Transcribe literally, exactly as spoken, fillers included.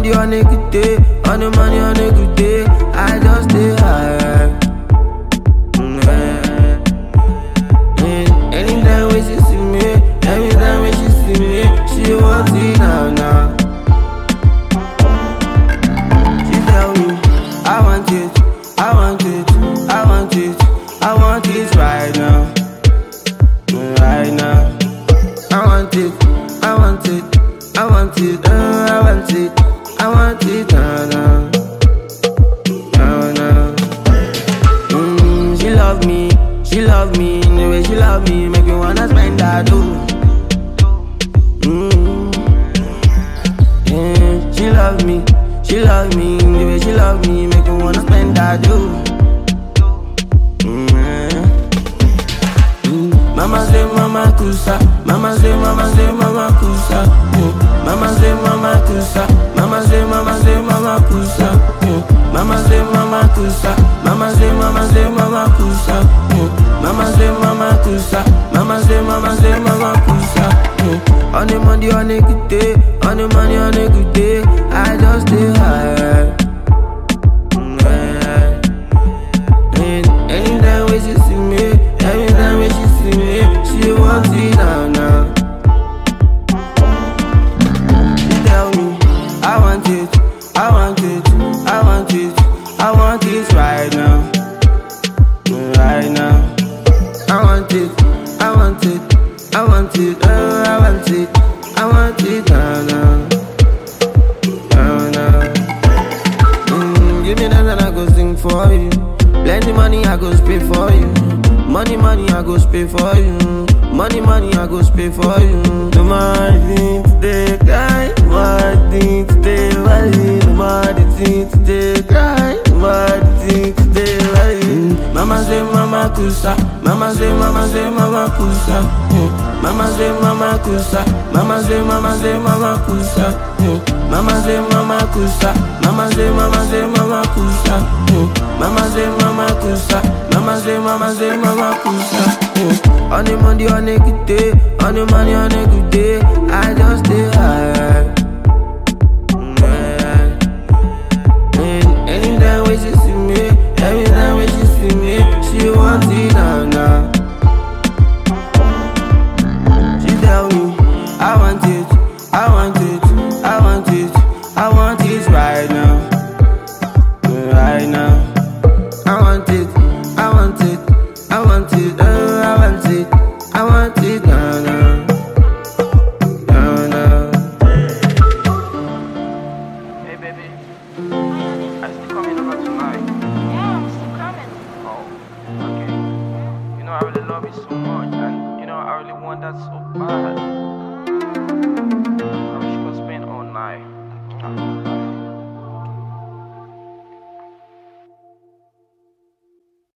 money on a good day, on the money on a good day, I just stay high. Mm, yeah. Mm, anytime when she see me, every time when she see me, she wants it now, now. She tell me, I want it, I want it, I want it, I want it right now, mm, right now. I want it, I want it, I want it, uh, I want it, I want it, uh, now, now, now. Mm, she love me, she love me, the way she love me, make me wanna spend that dough. Mm, yeah, she love me, she love me, the way she love me, make me wanna spend that dough. Mama say mama kusa, mama say mama say mama kusa, yeah. Mama say mama kusa, mama say mama say mama kusa, yeah. Mama say mama kusa, mama say mama say mama kusa, yeah. Mama say mama kusa, mama say mama say mama kusa, yeah. On the money on a good day, on the money on a good day, I just stay high. Mm, yeah. And anytime when she see me, every time when she see me, she wants it now, now. She tell me, I want it, I want it, I want it, I want it right now, right now. I want it, I want it, I want it, oh, I want it, I want it now, now, now, now. Mm, give me that and I go sing for you. Plenty money I go spray for you. Money, money, I go pay for you. Money, money, I go pay for you. No more things today, cry. No more things today, valley. No more things today, cry. No more things today, valley. Mama say mama kusa, mama say mama say mama kusa, yeah. Mama say mama kusa, mama say mama say mama kusa, yeah. Mama say mama kusa, mama say mama say mama kusa, yeah. Mama say mama kusa, mama say mama say mama kusa, yeah. On the money on a good day, on the money on a good day, I just stay high. Mm, yeah. And anytime when she see me, every time when she see me, she wants it now, now. She tell me, I want it, I want it, I want it, I want it right now, right now. I want it, I want it, I want it, oh, I want it, I want it now, now, now, now. Hey baby, are you still coming over tonight? Yeah, I'm still coming. Oh, okay. You know I really love you so much, and you know I really want that so bad. I wish you could spend all night.